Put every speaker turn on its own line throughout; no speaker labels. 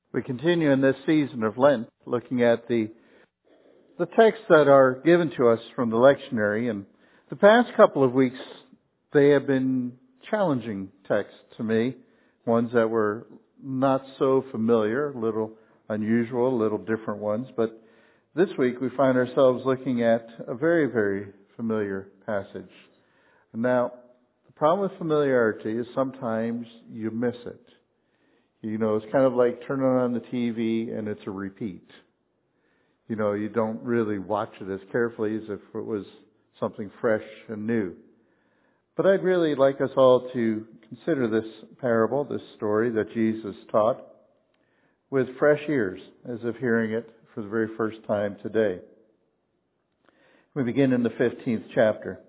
We continue in this season of Lent looking at the texts that are given to us from the lectionary. And the past couple of weeks, they have been challenging texts to me, ones that were not so familiar, a little unusual, a little different ones. But this week we find ourselves looking at a very, very familiar passage. Now, the problem with familiarity is sometimes you miss it. You know, it's kind of like turning on the TV and it's a repeat. You know, you don't really watch it as carefully as if it was something fresh and new. But I'd really like us all to consider this parable, this story that Jesus taught, with fresh ears, as if hearing it for the very first time today. We begin in the 15th chapter.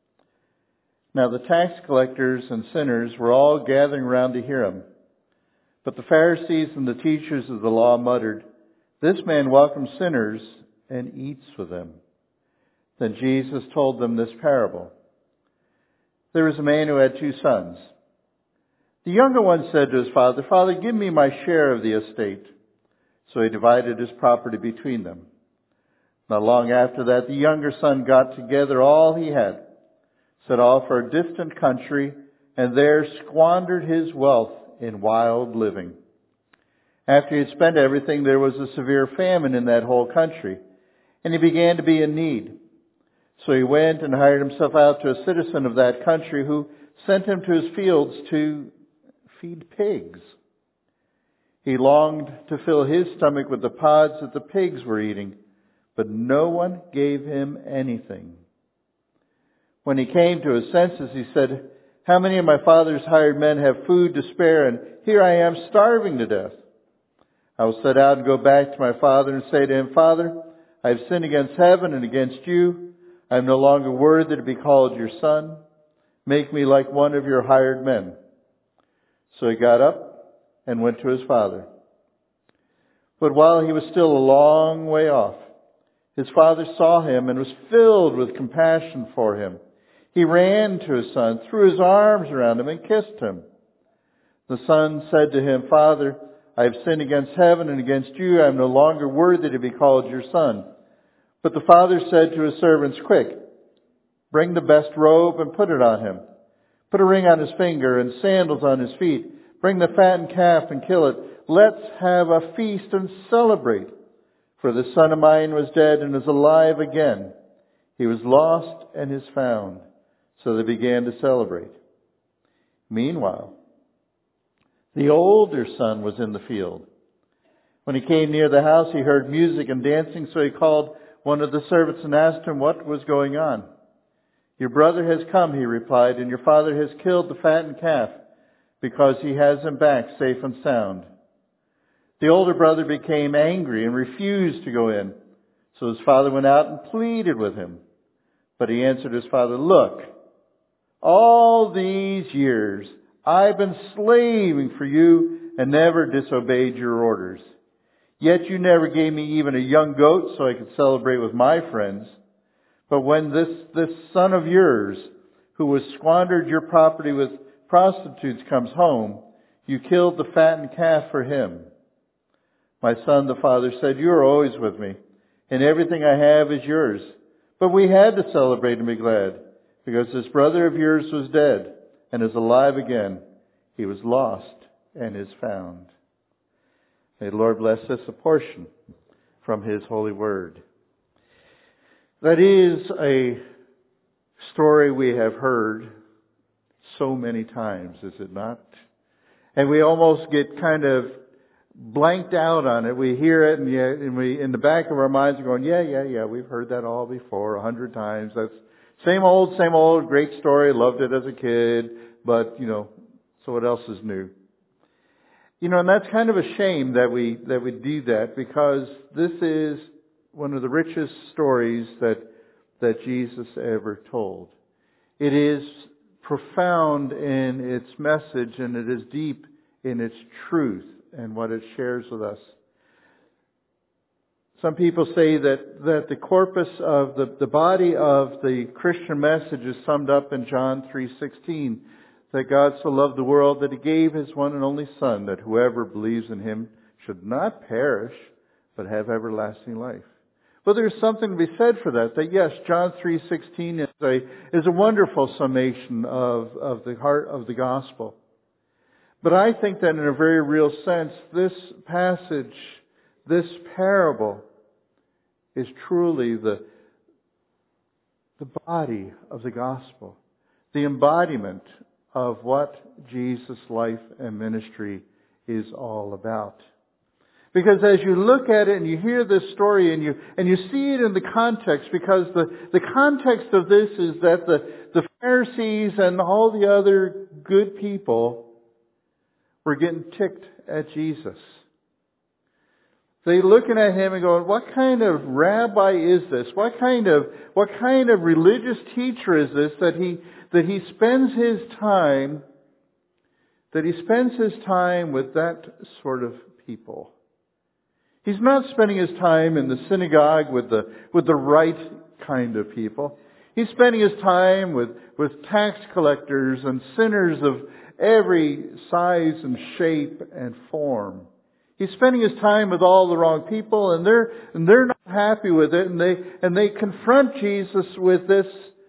Now the tax collectors and sinners were all gathering around to hear him. But the Pharisees and the teachers of the law muttered, "This man welcomes sinners and eats with them." Then Jesus told them this parable. There was a man who had 2 sons. The younger one said to his father, "Father, give me my share of the estate." So he divided his property between them. Not long after that, the younger son got together all he had, set off for a distant country, and there squandered his wealth in wild living. After he had spent everything, there was a severe famine in that whole country, and he began to be in need. So he went and hired himself out to a citizen of that country who sent him to his fields to feed pigs. He longed to fill his stomach with the pods that the pigs were eating, but no one gave him anything. When he came to his senses, he said, "How many of my father's hired men have food to spare, and here I am starving to death? I will set out and go back to my father and say to him, 'Father, I have sinned against heaven and against you. I am no longer worthy to be called your son. Make me like one of your hired men.' So he got up and went to his father. But while he was still a long way off, his father saw him and was filled with compassion for him. He ran to his son, threw his arms around him, and kissed him. The son said to him, 'Father, I have sinned against heaven and against you. I am no longer worthy to be called your son.' But the father said to his servants, 'Quick, bring the best robe and put it on him. Put a ring on his finger and sandals on his feet. Bring the fattened calf and kill it. Let's have a feast and celebrate. For this son of mine was dead and is alive again. He was lost and is found.' So they began to celebrate. Meanwhile, the older son was in the field. When he came near the house, he heard music and dancing, so he called one of the servants and asked him what was going on. 'Your brother has come,' he replied, 'and your father has killed the fattened calf because he has him back safe and sound.' The older brother became angry and refused to go in. So his father went out and pleaded with him. But he answered his father, 'Look, all these years I've been slaving for you and never disobeyed your orders. Yet you never gave me even a young goat so I could celebrate with my friends. But when this son of yours, who has squandered your property with prostitutes, comes home, you killed the fattened calf for him.' 'My son,' the father said, 'you are always with me, and everything I have is yours. But we had to celebrate and be glad, because this brother of yours was dead and is alive again. He was lost and is found.'" May the Lord bless us a portion from His holy word. That is a story we have heard so many times, is it not? And we almost get kind of blanked out on it. We hear it and we, in the back of our minds, are going, yeah, we've heard that all before 100 times. That's same old, great story. Loved it as a kid, but, so what else is new? And that's kind of a shame that we do that, because this is one of the richest stories that Jesus ever told. It is profound in its message, and it is deep in its truth and what it shares with us. Some people say that the corpus of the body of the Christian message is summed up in John 3:16. That God so loved the world that He gave His one and only Son, that whoever believes in Him should not perish, but have everlasting life. But there's something to be said for that. That yes, John 3:16 is a wonderful summation of the heart of the gospel. But I think that in a very real sense, this passage, this parable, is truly the body of the gospel, the embodiment of what Jesus' life and ministry is all about. Because as you look at it and you hear this story and you see it in the context, because the context of this is that the Pharisees and all the other good people were getting ticked at Jesus. They looking at Him and going, what kind of rabbi is this? What kind of religious teacher is this that he spends his time with that sort of people? He's not spending his time in the synagogue with the right kind of people. He's spending his time with tax collectors and sinners of every size and shape and form. He's spending his time with all the wrong people, and they're not happy with it, and they confront Jesus with this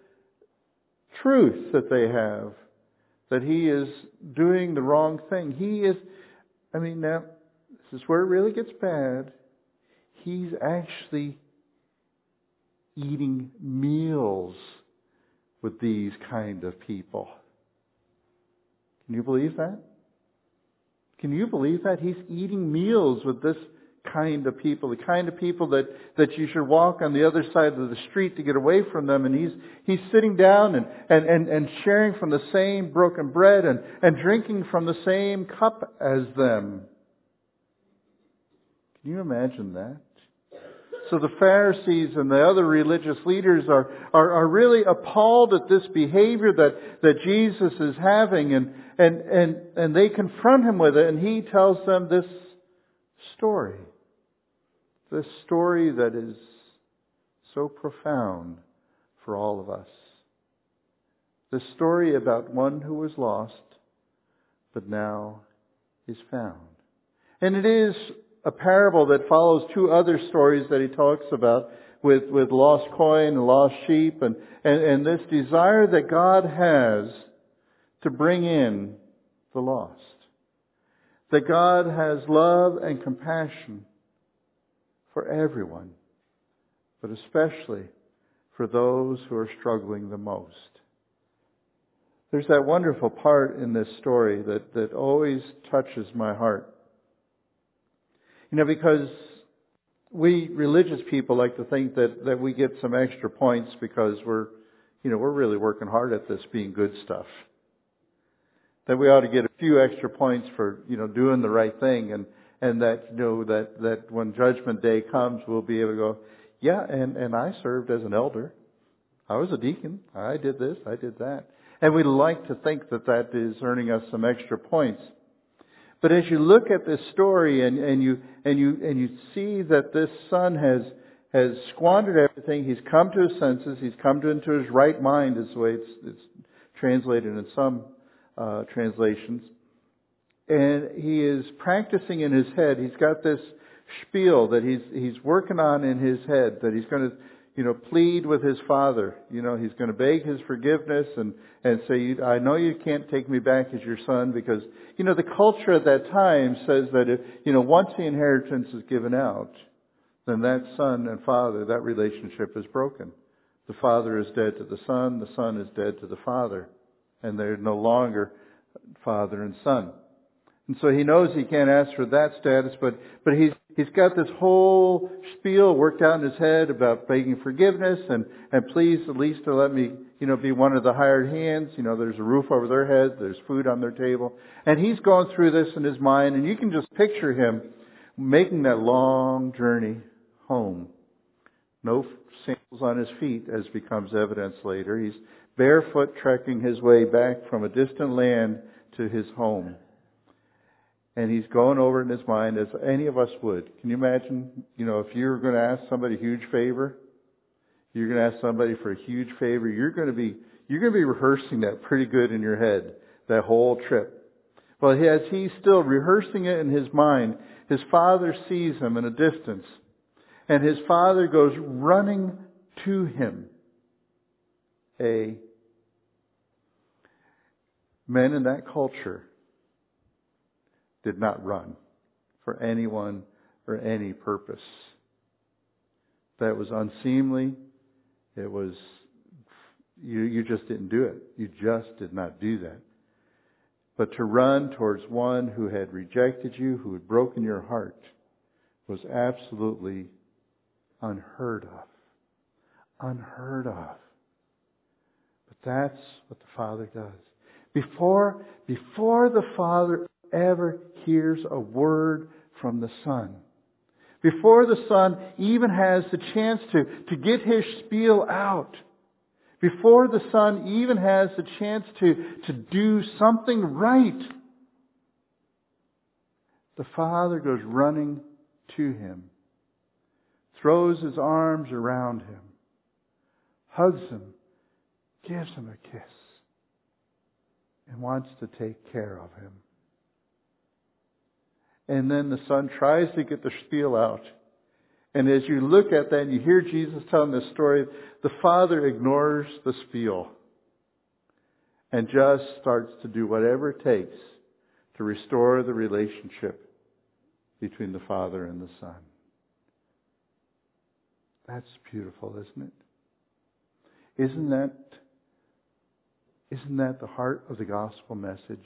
truth that they have, that He is doing the wrong thing. Now, this is where it really gets bad. He's actually eating meals with these kind of people. Can you believe that? Can you believe that? He's eating meals with this kind of people, the kind of people that you should walk on the other side of the street to get away from them. And he's sitting down and sharing from the same broken bread and drinking from the same cup as them. Can you imagine that? So the Pharisees and the other religious leaders are really appalled at this behavior that Jesus is having, and they confront Him with it, and He tells them this story that is so profound for all of us. The story about one who was lost, but now is found. And it is a parable that follows two other stories that He talks about with lost coin and lost sheep, and this desire that God has to bring in the lost. That God has love and compassion for everyone, but especially for those who are struggling the most. There's that wonderful part in this story that always touches my heart. Because we religious people like to think that we get some extra points because we're really working hard at this being good stuff. That we ought to get a few extra points for, doing the right thing, and that when Judgment Day comes, we'll be able to go, yeah, and I served as an elder. I was a deacon. I did this, I did that. And we like to think that is earning us some extra points. But as you look at this story and you see that this son has squandered everything, he's come to his senses, he's come into his right mind, is the way it's translated in some translations. And he is practicing in his head. He's got this spiel that he's working on in his head, that he's going to plead with his father. He's going to beg his forgiveness and say, I know you can't take me back as your son, because, the culture at that time says that if, once the inheritance is given out, then that son and father, that relationship is broken. The father is dead to the son is dead to the father, and they're no longer father and son. And so he knows he can't ask for that status, but he's got this whole spiel worked out in his head about begging forgiveness and please at least to let me, be one of the hired hands. There's a roof over their heads, there's food on their table. And he's going through this in his mind, and you can just picture him making that long journey home. No sandals on his feet, as becomes evidence later. He's barefoot trekking his way back from a distant land to his home. And he's going over it in his mind as any of us would. Can you imagine, if you're going to ask somebody a huge favor, you're going to ask somebody for a huge favor, you're going to be rehearsing that pretty good in your head, that whole trip. Well, as he's still rehearsing it in his mind, his father sees him in a distance. And his father goes running to him. Men in that culture did not run for anyone or any purpose. That was unseemly. It was, you just didn't do it. You just did not do that. But to run towards one who had rejected you, who had broken your heart, was absolutely unheard of. Unheard of. But that's what the Father does. Before the Father ever hears a word from the Son, before the Son even has the chance to get his spiel out, before the Son even has the chance to do something right, the Father goes running to him, throws his arms around him, hugs him, gives him a kiss, and wants to take care of him. And then the Son tries to get the spiel out. And as you look at that and you hear Jesus telling this story, the Father ignores the spiel and just starts to do whatever it takes to restore the relationship between the Father and the Son. That's beautiful, isn't it? Isn't that the heart of the gospel message?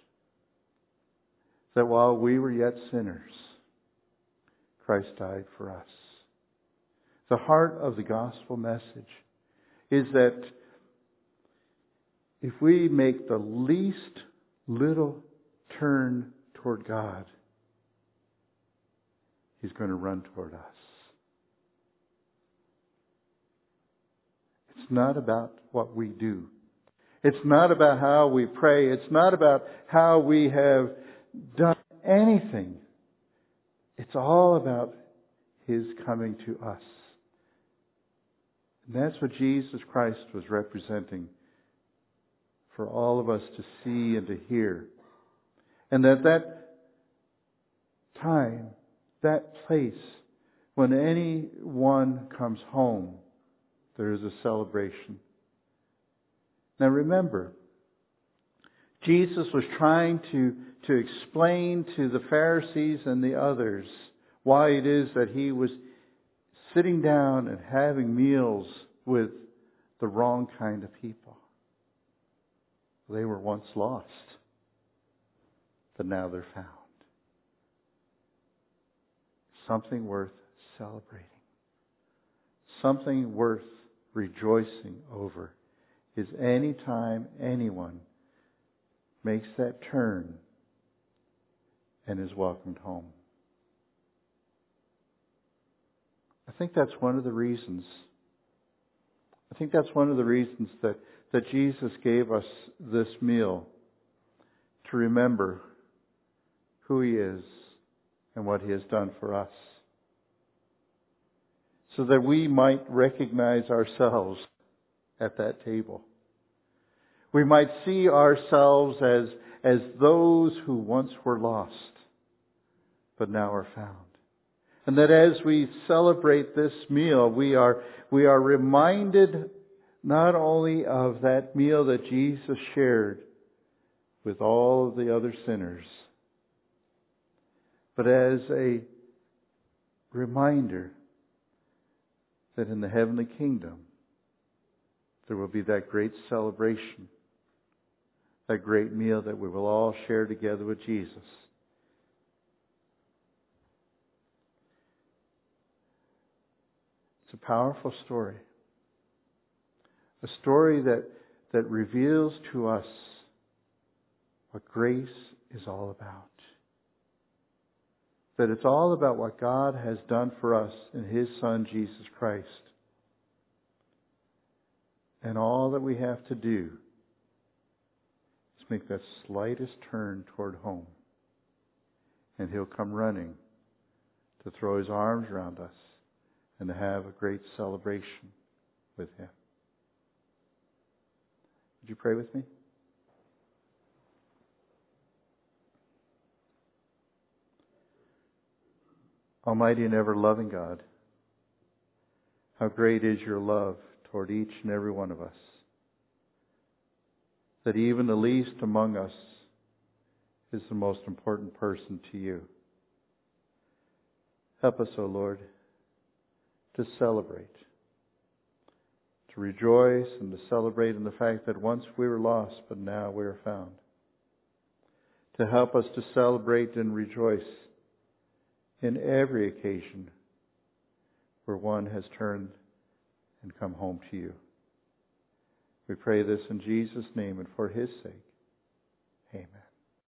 That while we were yet sinners, Christ died for us. The heart of the gospel message is that if we make the least little turn toward God, He's going to run toward us. It's not about what we do. It's not about how we pray. It's not about how we have done anything. It's all about His coming to us. And that's what Jesus Christ was representing for all of us to see and to hear. And that time, that place, when anyone comes home, there is a celebration. Now remember, Jesus was trying to explain to the Pharisees and the others why it is that He was sitting down and having meals with the wrong kind of people. They were once lost, but now they're found. Something worth celebrating. Something worth rejoicing over is any time anyone makes that turn and is welcomed home. I think that's one of the reasons. that Jesus gave us this meal to remember who He is and what He has done for us. So that we might recognize ourselves at that table. We might see ourselves as those who once were lost, but now are found. And that as we celebrate this meal, we are reminded not only of that meal that Jesus shared with all of the other sinners, but as a reminder that in the heavenly kingdom there will be that great celebration, that great meal that we will all share together with Jesus. It's a powerful story. A story that reveals to us what grace is all about. That it's all about what God has done for us in His Son, Jesus Christ. And all that we have to do is make that slightest turn toward home. And He'll come running to throw His arms around us and to have a great celebration with Him. Would you pray with me? Almighty and ever-loving God, how great is your love toward each and every one of us, that even the least among us is the most important person to you. Help us, O Lord, to celebrate, to rejoice and to celebrate in the fact that once we were lost, but now we are found. To help us to celebrate and rejoice in every occasion where one has turned and come home to you. We pray this in Jesus' name and for His sake. Amen.